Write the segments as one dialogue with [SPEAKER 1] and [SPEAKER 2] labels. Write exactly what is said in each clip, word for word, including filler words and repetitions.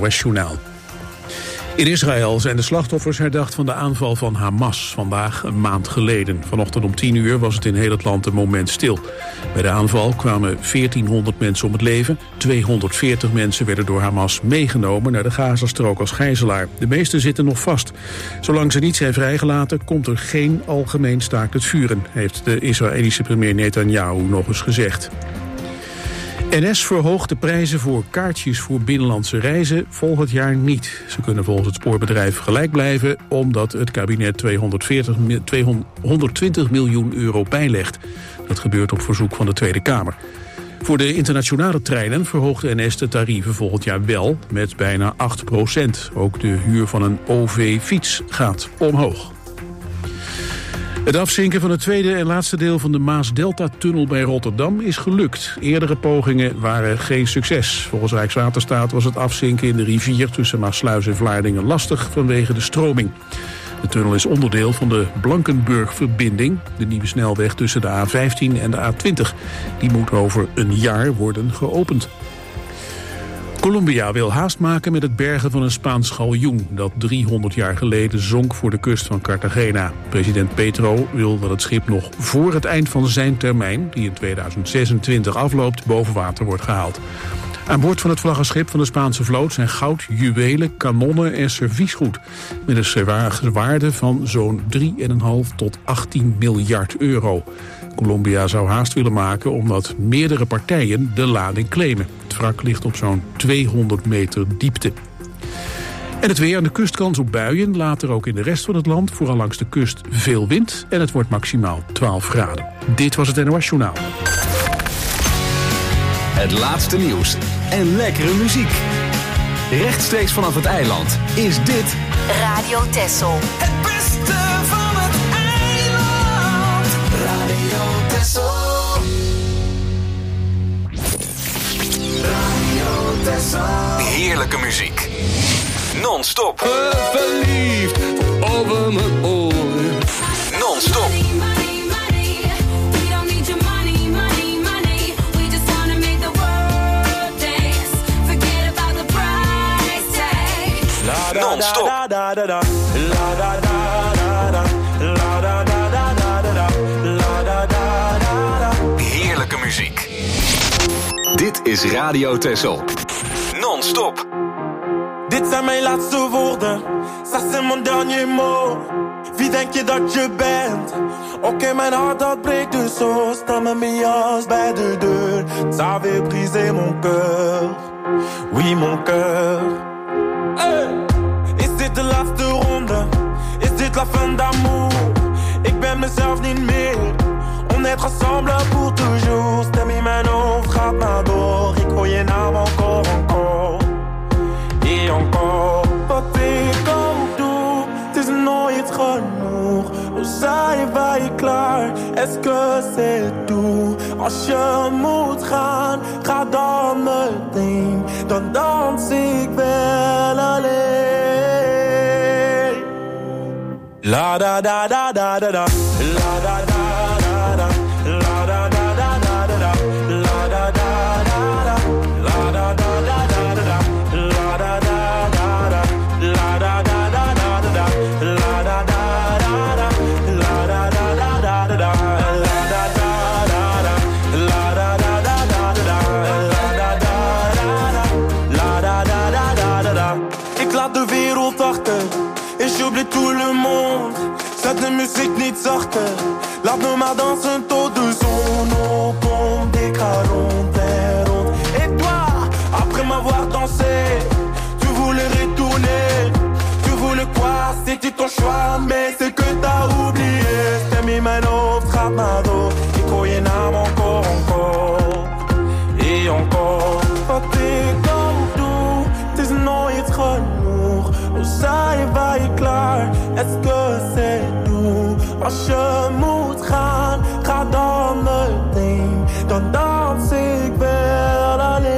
[SPEAKER 1] O S-journaal. In Israël zijn de slachtoffers herdacht van de aanval van Hamas, vandaag een maand geleden. Vanochtend om tien uur was het in heel het land een moment stil. Bij de aanval kwamen veertienhonderd mensen om het leven. tweehonderdveertig mensen werden door Hamas meegenomen naar de Gazastrook als gijzelaar. De meesten zitten nog vast. Zolang ze niet zijn vrijgelaten, komt er geen algemeen staakt het vuren, heeft de Israëlische premier Netanyahu nog eens gezegd. N S verhoogt de prijzen voor kaartjes voor binnenlandse reizen volgend jaar niet. Ze kunnen volgens het spoorbedrijf gelijk blijven, omdat het kabinet tweehonderdveertig, tweehonderdtwintig miljoen euro bijlegt. Dat gebeurt op verzoek van de Tweede Kamer. Voor de internationale treinen verhoogt de N S de tarieven volgend jaar wel met bijna acht procent. Ook de huur van een O V-fiets gaat omhoog. Het afzinken van het tweede en laatste deel van de Maas-Delta-tunnel bij Rotterdam is gelukt. Eerdere pogingen waren geen succes. Volgens Rijkswaterstaat was het afzinken in de rivier tussen Maassluis en Vlaardingen lastig vanwege de stroming. De tunnel is onderdeel van de Blankenburg-verbinding, de nieuwe snelweg tussen de A vijftien en de A twintig. Die moet over een jaar worden geopend. Colombia wil haast maken met het bergen van een Spaans galjoen dat driehonderd jaar geleden zonk voor de kust van Cartagena. President Petro wil dat het schip nog voor het eind van zijn termijn, die in tweeduizend zesentwintig afloopt, boven water wordt gehaald. Aan boord van het vlaggenschip van de Spaanse vloot zijn goud, juwelen, kanonnen en serviesgoed met een waarde van zo'n drie komma vijf tot achttien miljard euro. Colombia zou haast willen maken omdat meerdere partijen de lading claimen. Het wrak ligt op zo'n tweehonderd meter diepte. En het weer aan de kust kans op buien, later ook in de rest van het land. Vooral langs de kust veel wind en het wordt maximaal twaalf graden. Dit was het N O S-journaal.
[SPEAKER 2] Het laatste nieuws en lekkere muziek. Rechtstreeks vanaf het eiland is dit
[SPEAKER 3] Radio Texel.
[SPEAKER 4] Het beste van het eiland. Radio Texel. Radio Texel.
[SPEAKER 2] heerlijke muziek. Non-stop.
[SPEAKER 5] Verliefd over mijn oren.
[SPEAKER 2] Non-stop. Non-stop. Heerlijke muziek. Dit is Radio Texel. Non-stop.
[SPEAKER 6] Dit zijn mijn laatste woorden. Ça c'est mon dernier mot. Wie denk je dat je bent? Oké, okay, mijn hart dat breekt dus zo. Sta met mijn jas bij de deur. Ça avait brisé mon cœur. Oui, mon cœur. Hey. Is dit de laatste ronde? Is dit la fin d'amour? Ik ben mezelf niet meer. On est ensemble pour toujours. Stem in mijn hoofd gaat maar door. Ik hoor je naam encore, encore. Et encore. Wat ik ook doe, het is nooit genoeg. We zijn wij klaar? Est-ce que c'est tout? Als je moet gaan, ga dan meteen. Dan dans ik wel alleen. La da da da da da da. La da da da da. La da da da da da. La da da da da. La da da da da da. La da da da da. La da da da da da. La da da da da. La da da da da da. La da da da da. La da da da da da. La da da da da. La da da da da da. Ik laat de wereld achter. Et j'oublie tout le monde. Zet de muziek niet zachter. Laat me maar dansen tot de zon opkomt. Ik ga rond en rond. Et toi, après m'avoir dansé, tu voulais retourner. Tu voulais quoi? C'était ton choix, mais c'est que t'as oublié. Stem in mijn hoofd gaat maar door. Ik hoor je naam encore, encore. Et encore. Wat ik ook doe, het is nooit genoeg. We zijn wij klaar? Est-ce que c'est tout? Als je moet gaan, ga dan meteen. Dan dans ik wel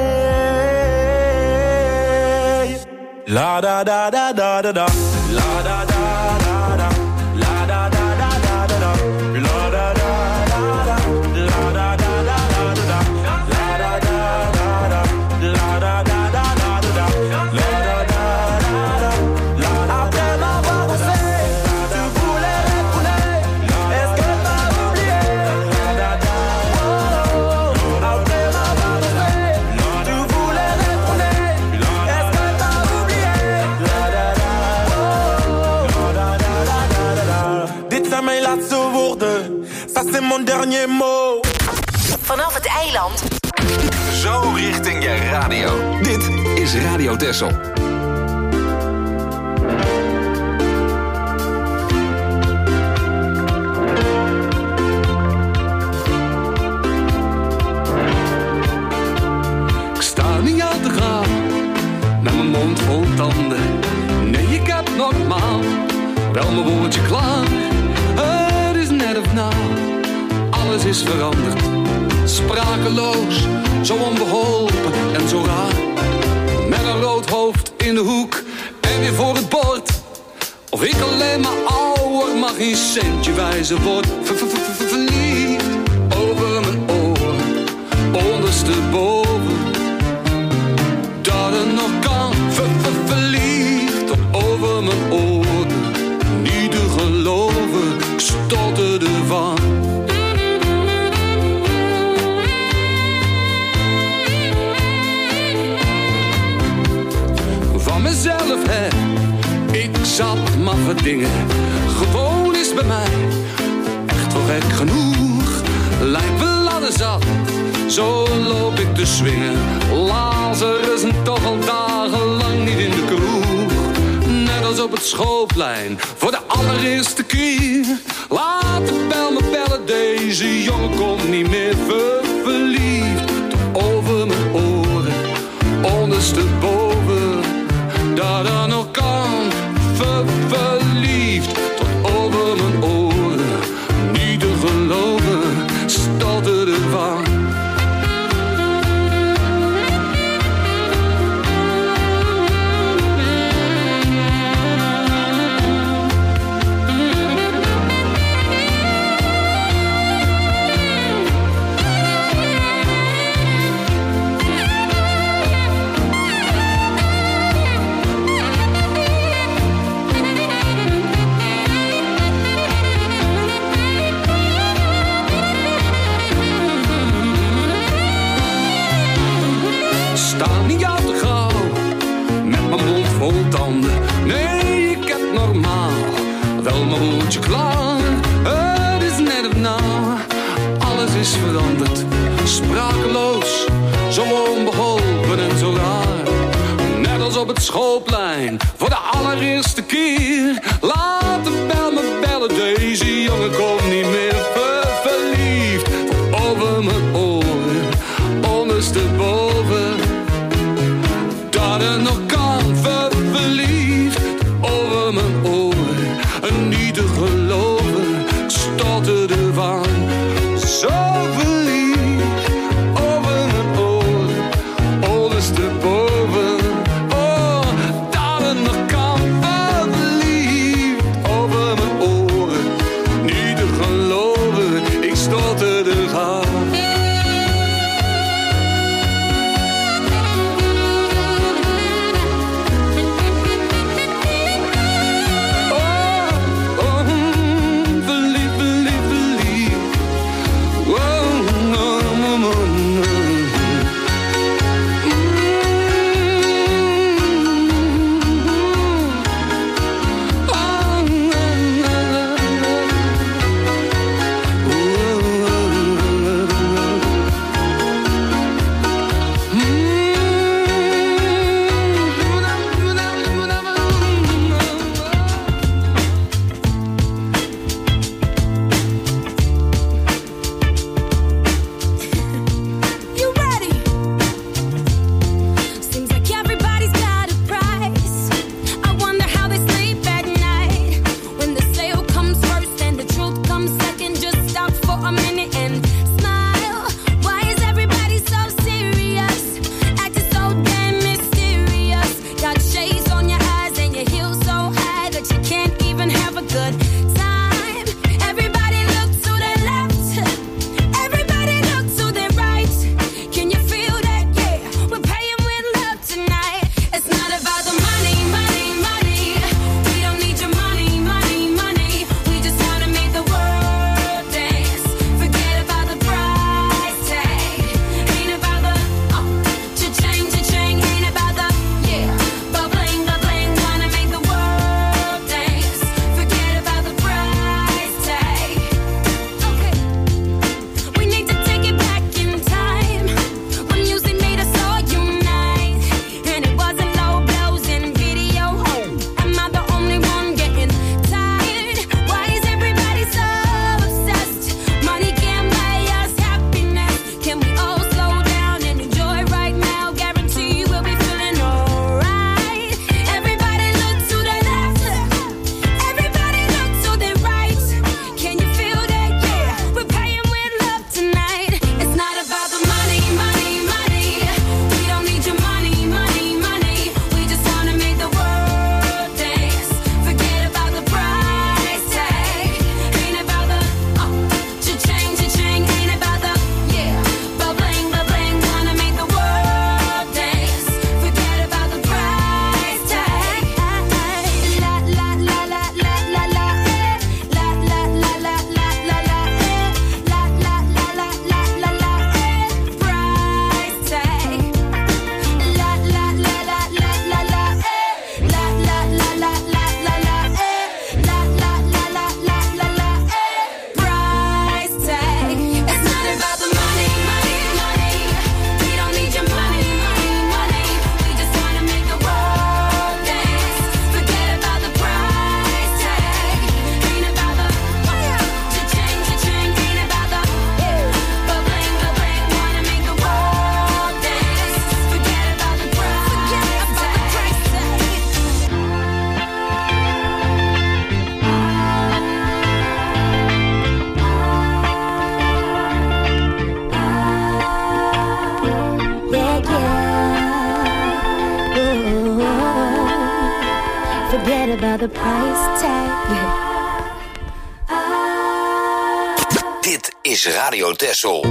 [SPEAKER 6] alleen. La da da da da da da. La da da da da. La da da da da da. La da da da da. La da da da da da. La da da da da. La da da da da da. La da Ça c'est mon dernier mot.
[SPEAKER 3] Vanaf het eiland.
[SPEAKER 2] Zo richting je radio. Dit is Radio Texel.
[SPEAKER 5] Ik sta niet aan te gaan, met mijn mond vol tanden. Nee, ik heb normaal wel mijn woordje klaar. Het is net of na, alles is veranderd. Sprakeloos, zo onbeholpen en zo raar. Met een rood hoofd in de hoek en weer voor het bord. Of ik alleen maar ouder, maar geen centje wijzer word. Verliefd over mijn oren, ondersteboven. Dat het nog kan, verliefd over mijn oren. Niet te geloven, ik stotterde van. Van mezelf, hè, ik zat maar voor dingen. Gewoon is bij mij echt wel gek genoeg. Lijkt wel aan de zat, zo loop ik te swingen. Lazarus en toch al dagenlang niet in de kroeg. Net als op het schoolplein, voor de allereerste keer. Laat de bel me bellen, deze jongen komt niet meer. Ver verliefd, tot over mijn oren, ondersteboven. Dat er nog kan, ver verliefd, tot over mijn oren. Niet te geloven, stotterde van. Nee, ik heb normaal wel mijn woordje klaar. Het is net of na, alles is veranderd. Sprakeloos, zo onbeholpen en zo raar. Net als op het schoolplein, voor de allereerste keer. Laat de bel me bellen, deze jongen komt niet meer. Ver verliefd, over mijn oren, ondersteboven. Dat het nog kan, ver verliefd, over mijn oren. En niet te geloven, ik stotterde van. Zo verliefd, over mijn oren, ondersteboven. Oh, dat het nog kan, ver verliefd, over mijn oren. Niet te geloven.
[SPEAKER 7] about the price tag.
[SPEAKER 2] Dit is Radio Texel.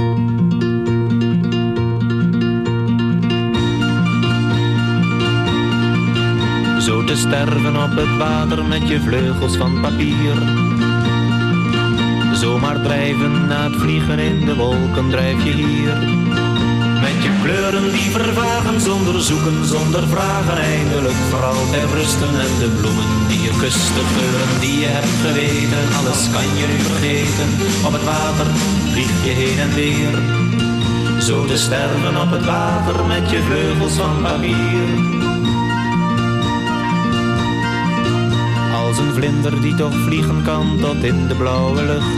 [SPEAKER 8] Zo te sterven op het water met je vleugels van papier. Zomaar drijven na het vliegen in de wolken drijf je hier. Met je kleuren die vervagen zonder zoeken, zonder vragen. Eindelijk voor altijd rusten en de bloemen die je kust, de geuren die je hebt geweten. Alles kan je nu vergeten, op het water vlieg je heen en weer. Zo te sterven op het water met je vleugels van papier. Als een vlinder die toch vliegen kan tot in de blauwe lucht.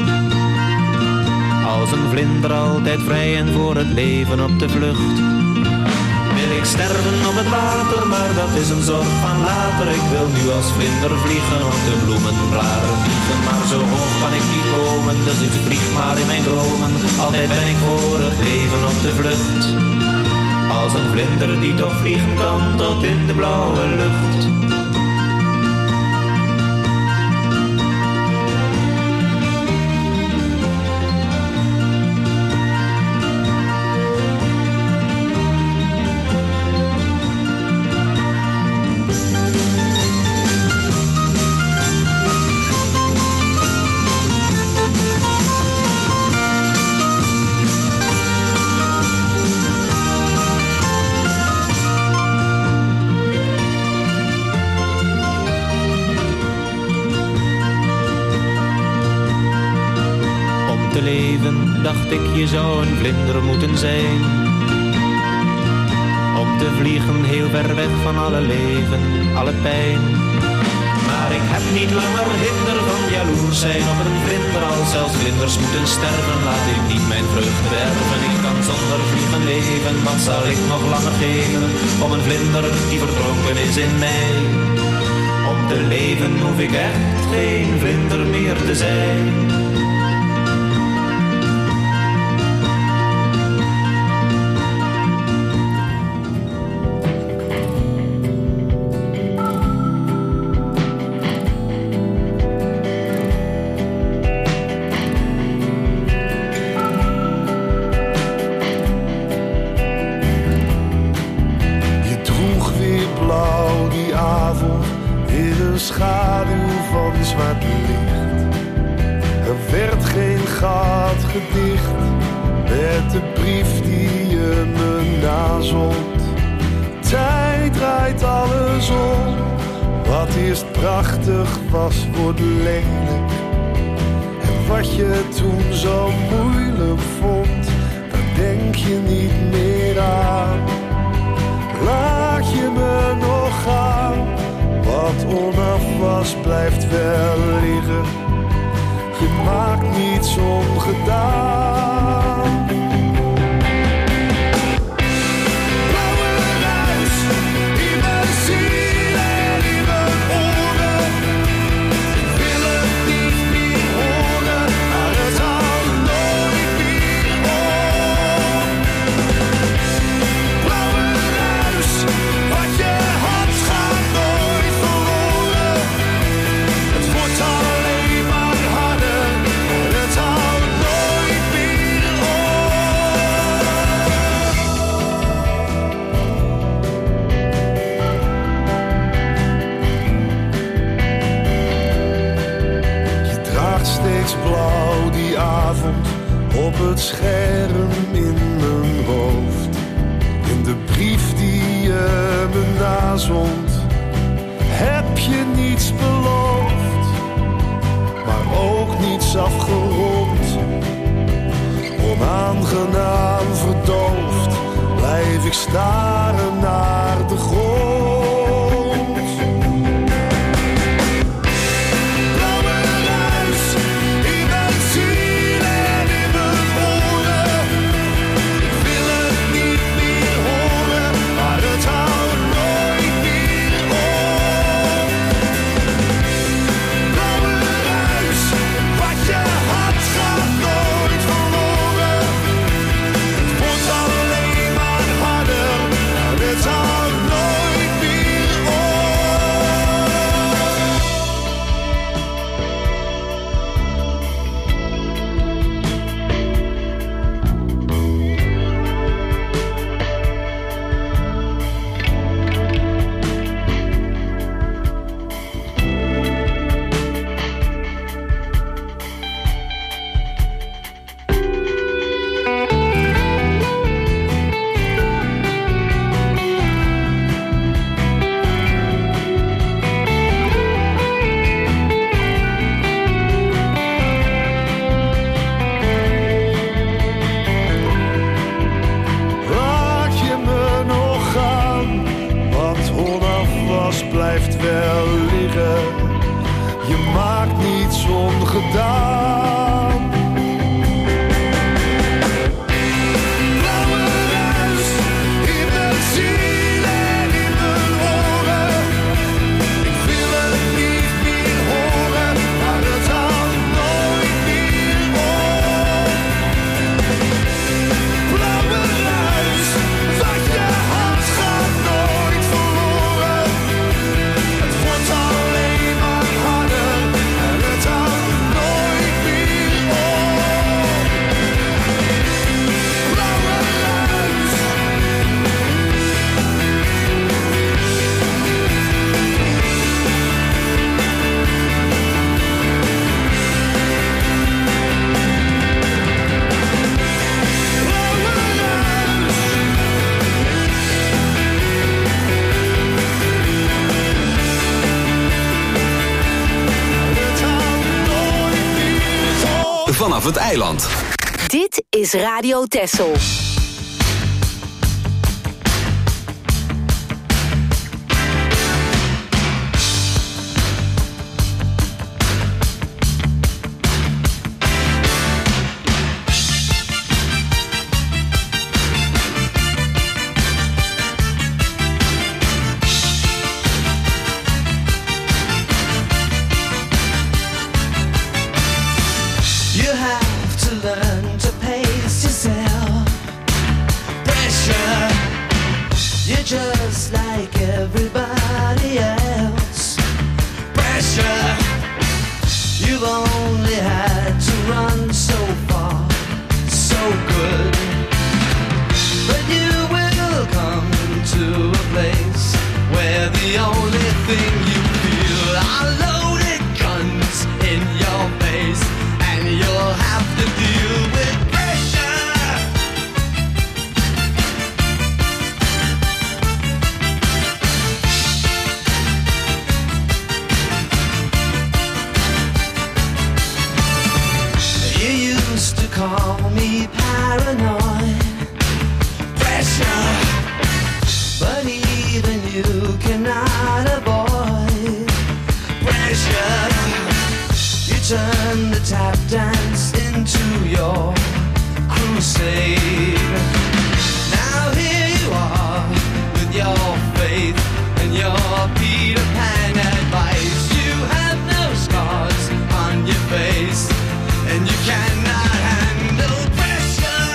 [SPEAKER 8] Als een vlinder altijd vrij en voor het leven op de vlucht. Wil ik sterven op het water, maar dat is een zorg van later. Ik wil nu als vlinder vliegen op de bloemenblaren vliegen. Maar zo hoog kan ik niet komen, dus ik vlieg maar in mijn dromen. Altijd ben ik voor het leven op de vlucht. Als een vlinder die toch vliegen kan tot in de blauwe lucht. Dacht ik, je zou een vlinder moeten zijn. Om te vliegen heel ver weg van alle leven, alle pijn. Maar ik heb niet langer hinder van jaloers zijn op een vlinder. Als zelfs vlinders moeten sterven, laat ik niet mijn vreugde werven. Ik kan zonder vliegen leven, wat zal ik nog langer geven? Om een vlinder die verdronken is in mij. Om te leven hoef ik echt geen vlinder meer te zijn.
[SPEAKER 9] Was wordt lelijk. En wat je toen zo moeilijk vond, daar denk je niet meer aan. Laat je me nog gaan, wat onaf was blijft wel liggen. Je maakt niets ongedaan. Blauw die avond op het scherm in mijn hoofd. In de brief die je me nazond, heb je niets beloofd, maar ook niets afgerond. Onaangenaam verdoofd, blijf ik staren naar de grond. Nooit
[SPEAKER 2] vanaf het eiland.
[SPEAKER 3] Dit is Radio Texel.
[SPEAKER 7] Just like everybody else. Pressure. You've only had to run so far, so good. But you will come to a place where the only thing you feel are loaded guns in your face, and you'll have to deal with call me paranoid, pressure, but even you cannot avoid pressure. You turn the tap dance into your crusade. Now here you are with your faith and your Peter Pan advice. You have no scars on your face, and you cannot handle pressure.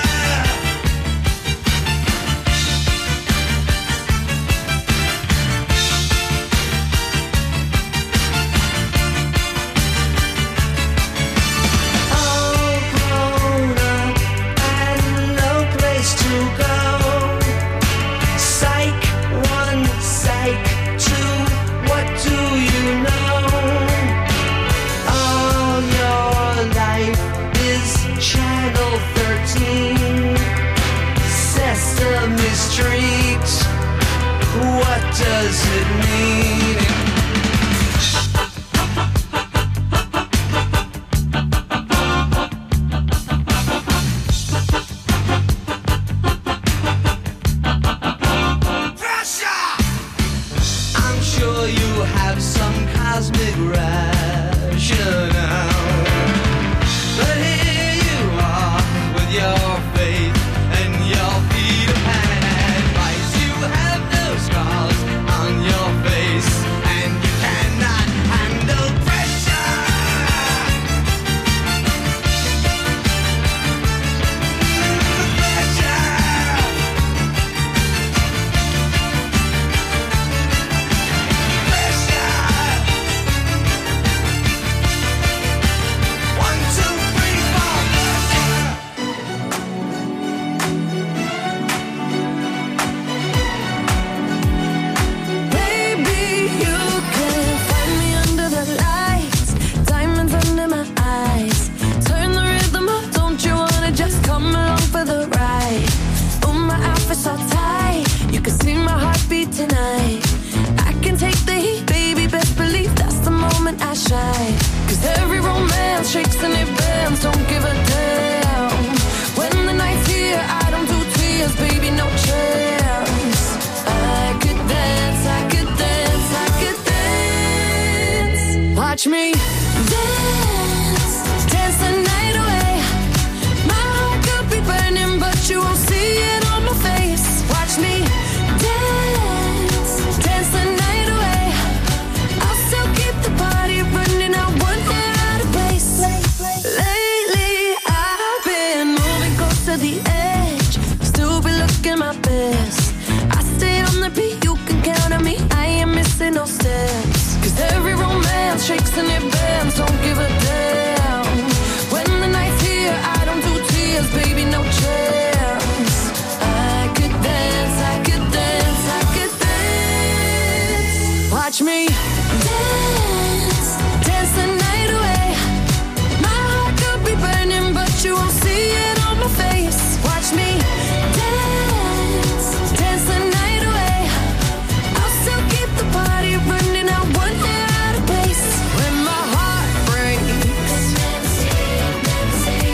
[SPEAKER 7] All grown up and no place to go. Psych one, psych two, what do you know? All your life Channel thirteen, Sesame Street, what does it mean? Pressure! I'm sure you have some cosmic rationale, but here your faith and your Peter Pan advice. You have no scars on your face, and you cannot handle pressure. Pressure. Pressure. One, two, three, four. Tonight I can take the heat, baby, best believe that's the moment I shine. Cause every romance shakes and it bends, don't give a damn. When the night's here, I don't do tears, baby, no chance. I could dance, I could dance, I could dance. Watch me dance, dance the night away. My heart could be burning, but you won't see it on my face. Watch me dance, dance the night away. I'll still keep the party running, I won't get out of place. Lately I've been moving close to the edge, still be looking my best. I stay on the beat, you can count on me, I ain't missing no steps. Cause every romance shakes and it bends, don't give a damn. When the night's here, I don't do tears, baby, no chance. I could dance, I could dance, I could dance. Watch me dance, dance the night away. My heart could be burning, but you won't see it on my face. Watch me dance, dance the night away. I'll still keep the party running, I won't get out of place. When my heart breaks,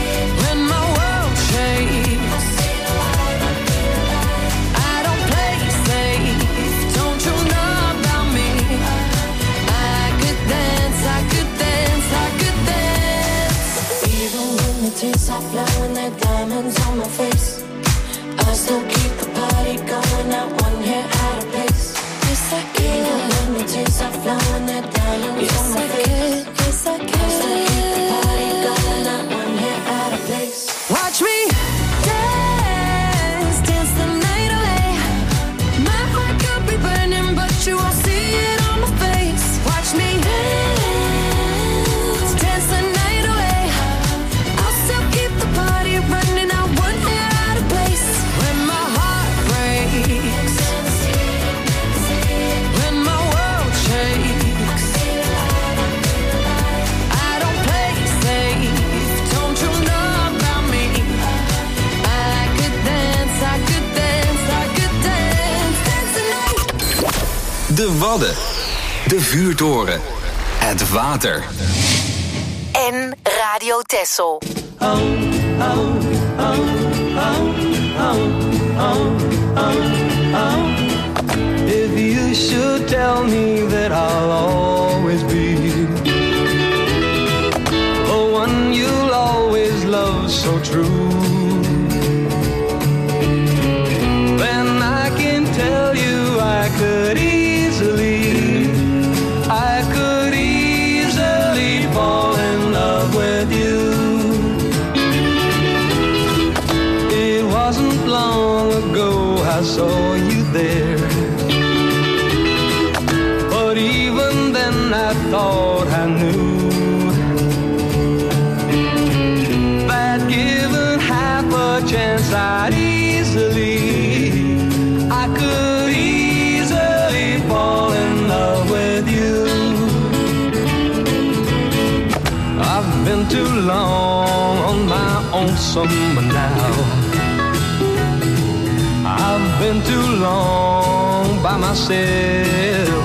[SPEAKER 2] Wadden. De vuurtoren. Het water.
[SPEAKER 3] En Radio Texel.
[SPEAKER 4] Oh, oh, oh, oh, oh, oh, oh, oh. If you should tell me that I'll always be the one you'll always love so true, then I can tell you I could easily, I could easily fall in love with you. It wasn't long ago I saw you there, but even then I thought I knew that given half a chance I'd easily, I could easily fall in love with you. I've been too long on my own summer now, I've been too long by myself.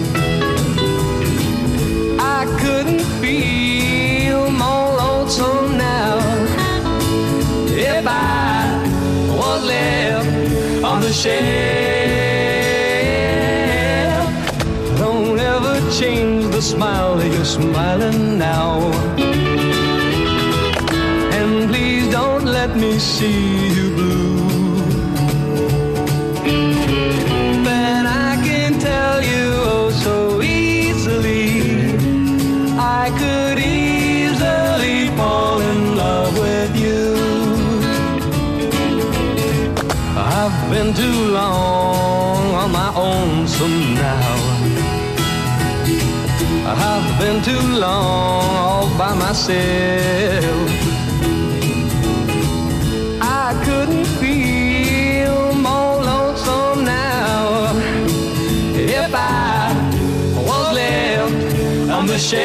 [SPEAKER 4] I couldn't feel more lonesome now if I was left on the shelf. Don't ever change the smile that you're smiling now, and please don't let me see you blue. Then I can tell you oh so easily, I could easily fall in love with you. I've been too long on my own some now, I've been too long all by myself. I couldn't feel more lonesome now if I was left on the shelf.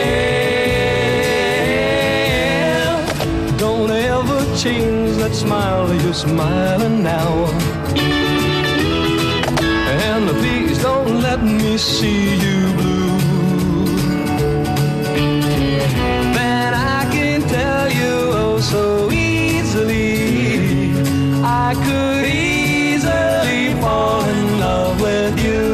[SPEAKER 4] Don't ever change that smile you're smiling now, and please don't let me see you blue. Then I can tell you oh so easily, I could easily fall in love with you.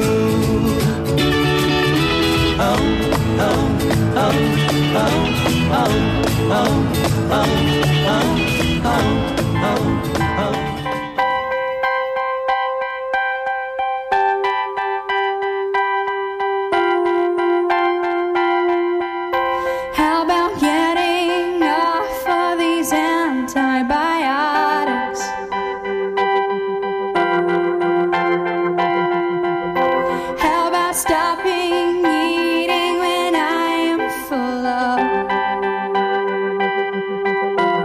[SPEAKER 4] Oh, oh, oh, oh, oh, oh, oh, oh, oh, oh, oh.
[SPEAKER 10] How about getting off of these antibiotics? How about stopping eating when I am full of?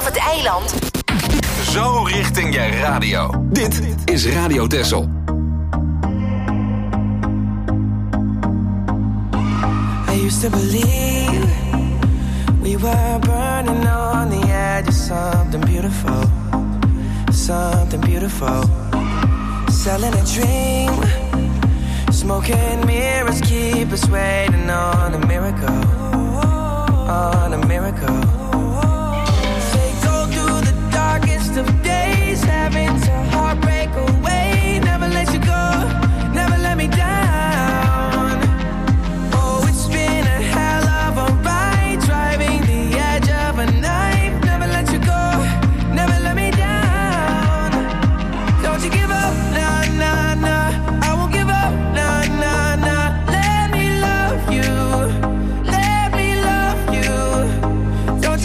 [SPEAKER 3] het eiland.
[SPEAKER 2] Zo richting je radio. Dit is Radio Texel.
[SPEAKER 11] I used to believe we were burning on the edge of something beautiful, something beautiful. Selling a dream, smoking mirrors keep us waiting on a miracle, on a miracle. They go through the darkest of days, having to heartbreak away. Never let you go, never let me down. Oh, it's been a hell of a ride, driving the edge of a knife. Never let you go, never let me down. Don't you give up, nah, nah, nah. I won't give up, nah, nah, nah. Let me love you, let me love you. Don't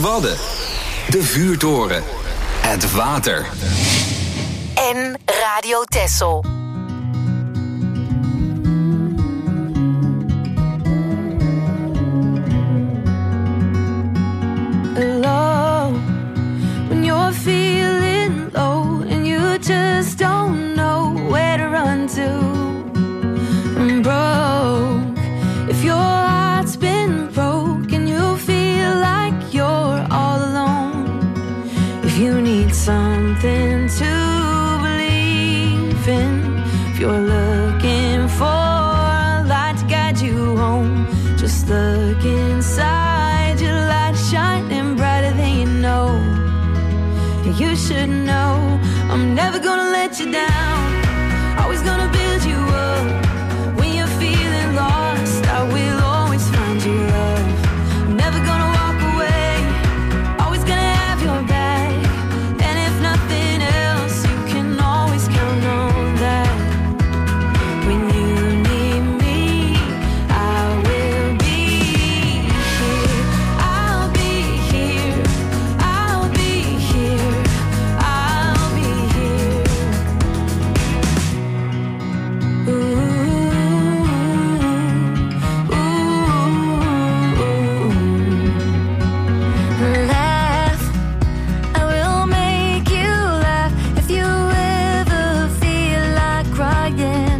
[SPEAKER 2] Wadden. De vuurtoren. Het water.
[SPEAKER 3] En Radio Texel.
[SPEAKER 7] Alone, when you're feeling low and you just don't know where to run to. I'm broke. If your heart's been broke and you feel like you're all alone. If you need something to believe in. If you're looking for a light to guide you home. Just look inside, your light shining brighter than you know. You should know I'm never gonna let you down. Always gonna build you up. When you're feeling lost, I will always find you love. I'm never gonna walk away. Always gonna have your back. And if nothing else, you can always count on that. When you need me, I will be here. I'll be here. I'll be here. I'll be here. Ooh, ooh. Laugh. I will make you laugh if you ever feel like crying.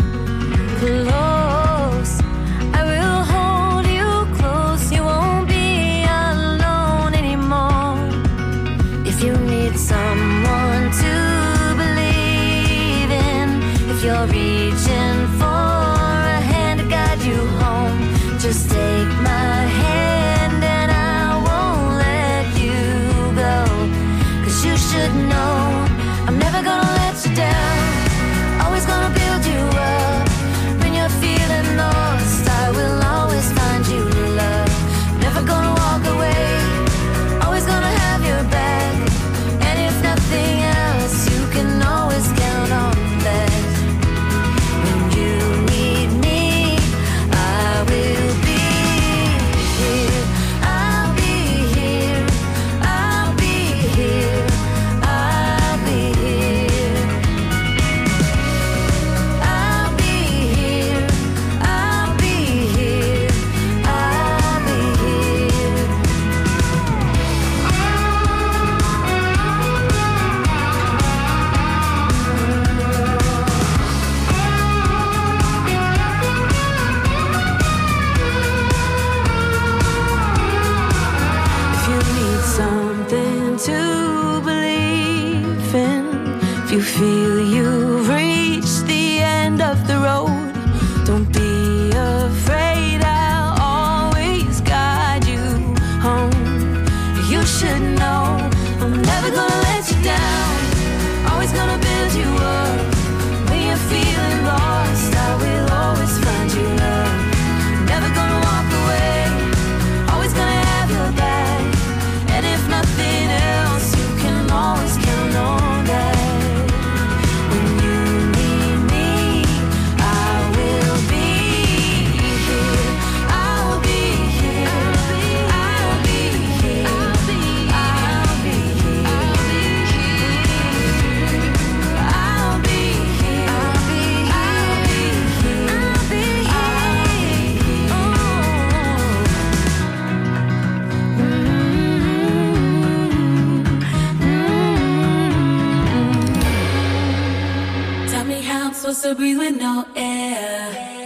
[SPEAKER 7] Close. I will hold you close. You won't be alone anymore. If you need someone to believe in, if you're reaching for a hand to guide you home, just take my hand and I won't let you go. 'Cause you should know I'm never gonna let you down. Always gonna build you up. When you're feeling lost, I will always find you love. Never gonna walk away. Always gonna have your back. And if nothing else, you can always count on that. When you need me, I will be here. I'll be here. I'll be here. I'll be here. I'll be here. I'll be here. I'll be here. If you need something to believe in, if you feel you've reached the end of the road, don't be afraid, I'll always guide you home. You should know I'm never gonna let you down. Always gonna build you up. When you're feeling lost, I will always find you love. Never gonna walk away. Always gonna have your back. And if nothing else, you can always count on that. When you need me, I will be here. I'll be here. I'll be here. I'll be here. I'll be here. I'll be here. I'll be here. Oh.
[SPEAKER 12] Tell me how I'm supposed to breathe with no air.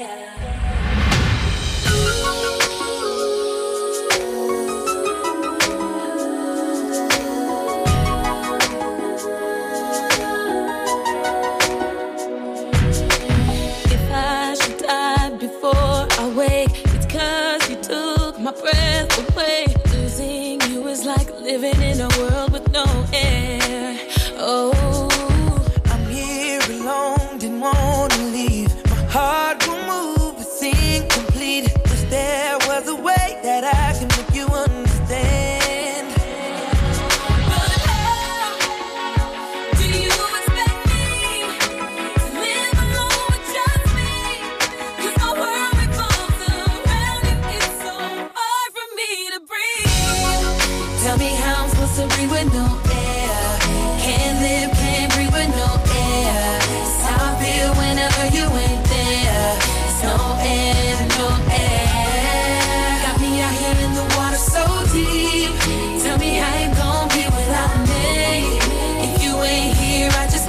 [SPEAKER 7] If I should die before I wake, it's 'cause you took my breath away. Losing you is like living in a world with no air. Oh,
[SPEAKER 11] I'm here alone, didn't wanna leave. My heart will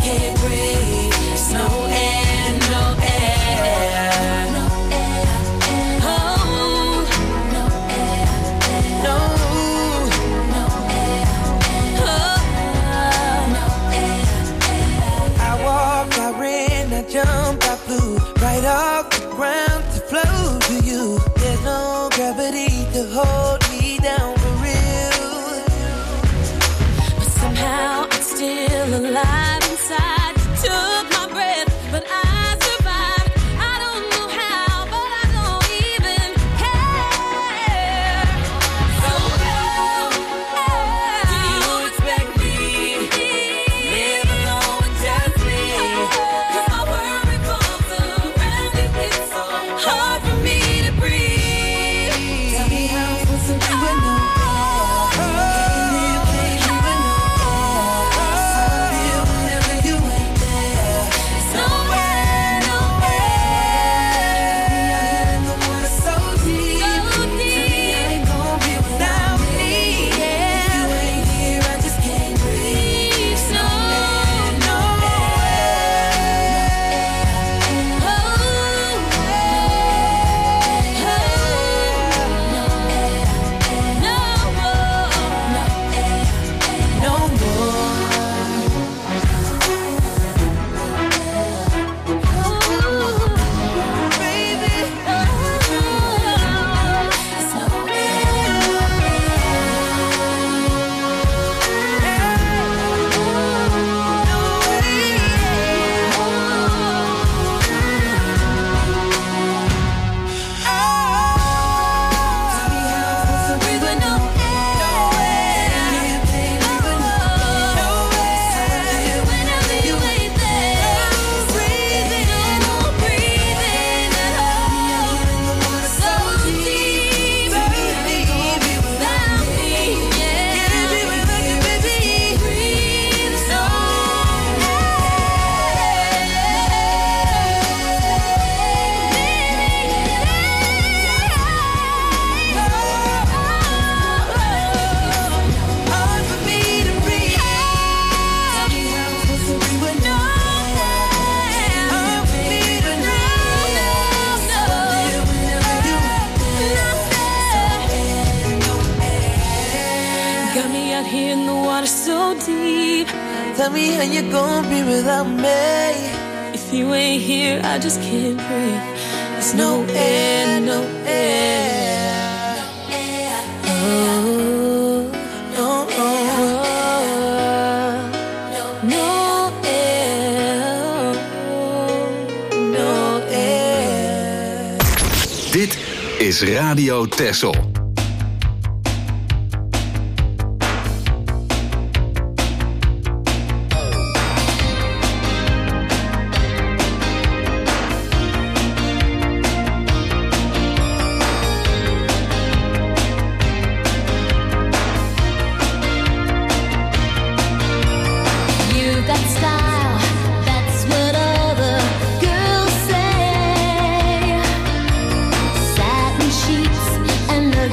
[SPEAKER 7] can't breathe. There's no air, no air. No air, air. Oh, no air, air. No, no air, air. Oh, no air, air.
[SPEAKER 11] I walked, I ran, I jumped, I flew right off the ground to flow to you. There's no gravity to hold me down for real.
[SPEAKER 7] But somehow I'm still alive inside. You took my breath, but I survived. I don't know how, but I don't even care. So, oh, oh, do you expect me to live alone with just me? 'Cause my world revolves around you. It's so hard for me to breathe. Tell me how I'm supposed to do it now. Got me out here in the water so deep.
[SPEAKER 11] Tell me how you gonna be without me.
[SPEAKER 7] If you ain't here, I just can't breathe. There's no air, no air. Oh, no air. No air. No air.
[SPEAKER 2] Dit is Radio Texel.
[SPEAKER 10] And the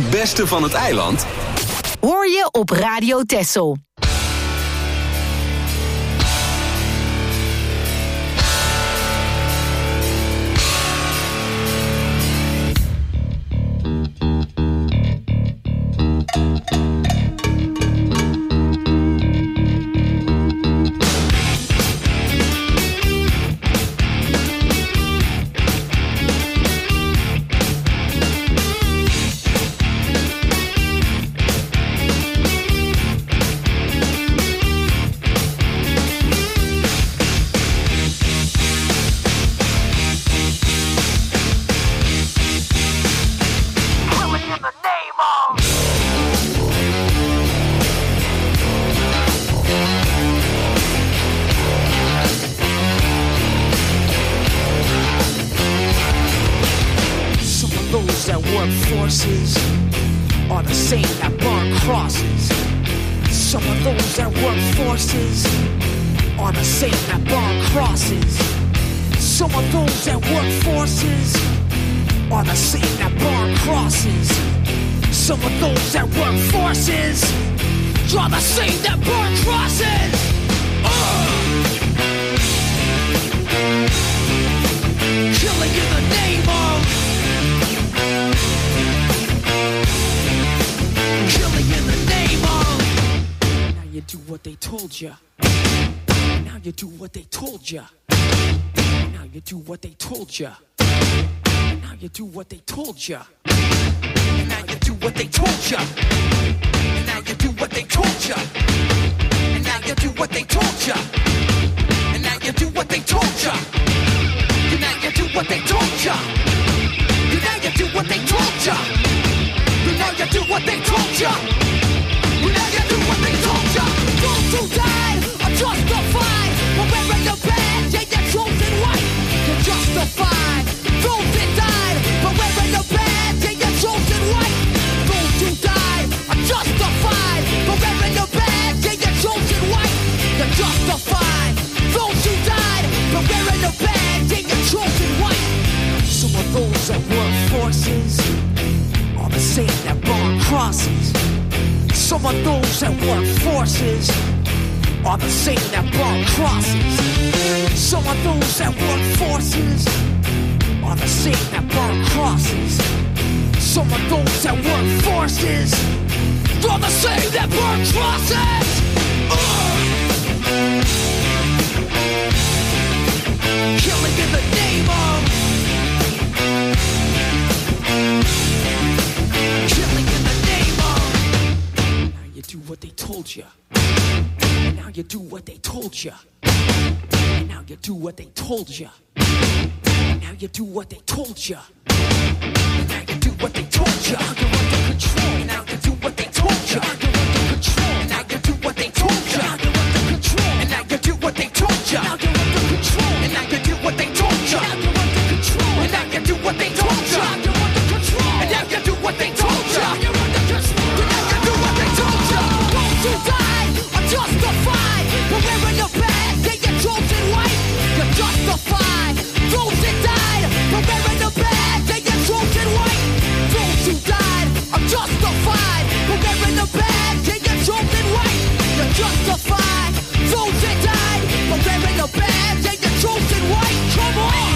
[SPEAKER 2] Het beste van het eiland
[SPEAKER 3] hoor je op Radio Texel.
[SPEAKER 13] Ya. Now you do what they told ya. And now you do what they told ya. And now you do what they told ya. And now you do what they told ya. And now you do what they told ya. And now you do what they told ya. And now you do what they told ya. And now you do what they told ya. And now you do what they told ya. Those who died are justified for wearing the badge and your chosen white. You're justified. Those that died for wearing the badge and your chosen white. Those who died are justified for wearing the badge and your chosen white. You're justified. Those who died for wearing the badge and your chosen white. Some of those that work forces are the same that burn crosses. Some of those that work forces are the same that burn crosses. Some of those that work forces are the same that burn crosses. Some of those that work forces are the same that burn crosses. Ugh. Killing in the name of. Killing in the name of. Now you do what they told you. And now you do what they told you. And now you do what they told you. And now you do what they told you. And now you do what they told you. Now you're under control. And now you do what they told you. Now you're under control. And now you do what they told you. Now you're under control. And now you do what they told you. Now you're under control. And now you do what they told you. Now you're under control. And now you do what they told you. Now you're under control. And now you do what they told you. Now you're under control. And now you do what they told you. Those who died are justified for wearing the badge and your chosen white. You're justified. Those that died for wearing the badge and your chosen white. Those who died are justified for wearing the badge and your chosen white. You're justified. Those that died for wearing the badge and your chosen white. Come on.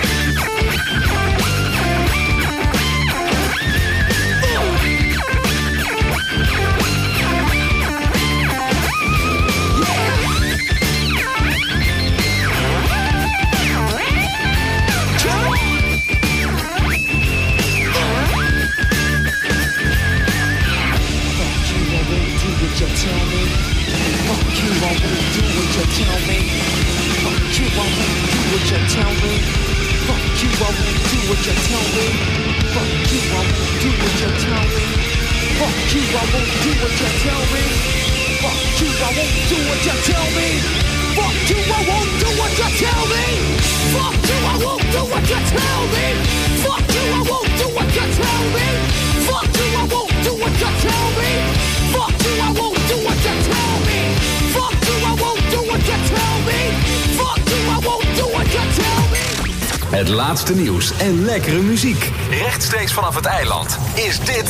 [SPEAKER 13] Tell me, fuck you, I won't do what you tell me. Fuck you, I won't do what you tell me. Fuck you, I won't do what you tell me. Fuck you, I won't do what you tell me. Fuck you, I won't do what you tell me. Fuck you, I won't do what you tell me. Fuck you, I won't do what you tell me. Fuck you, I won't do what you tell me. Fuck you, I won't do what you tell me. Fuck you, I won't do what you tell me. Fuck you, I won't do what you tell me. Fuck you, I won't do what you tell me.
[SPEAKER 2] Het laatste nieuws en lekkere muziek. Recht Rechtstreeks vanaf het eiland is dit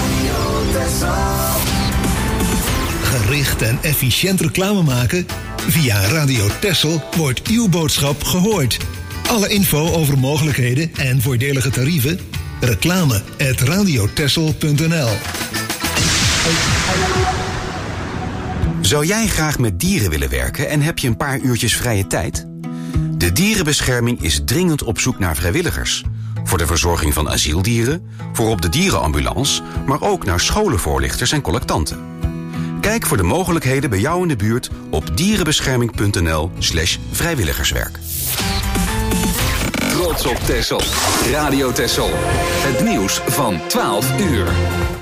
[SPEAKER 14] Gericht en efficiënt reclame maken? Via Radio Texel wordt uw boodschap gehoord. Alle info over mogelijkheden en voordelige tarieven? Reclame at radiotexel punt n l.
[SPEAKER 15] Zou jij graag met dieren willen werken en heb je een paar uurtjes vrije tijd? De Dierenbescherming is dringend op zoek naar vrijwilligers. Voor de verzorging van asieldieren, voor op de dierenambulance, maar ook naar scholenvoorlichters en collectanten. Kijk voor de mogelijkheden bij jou in de buurt op dierenbescherming punt n l slash vrijwilligerswerk.
[SPEAKER 2] Trots op Texel. Radio Texel. Het nieuws van twaalf uur.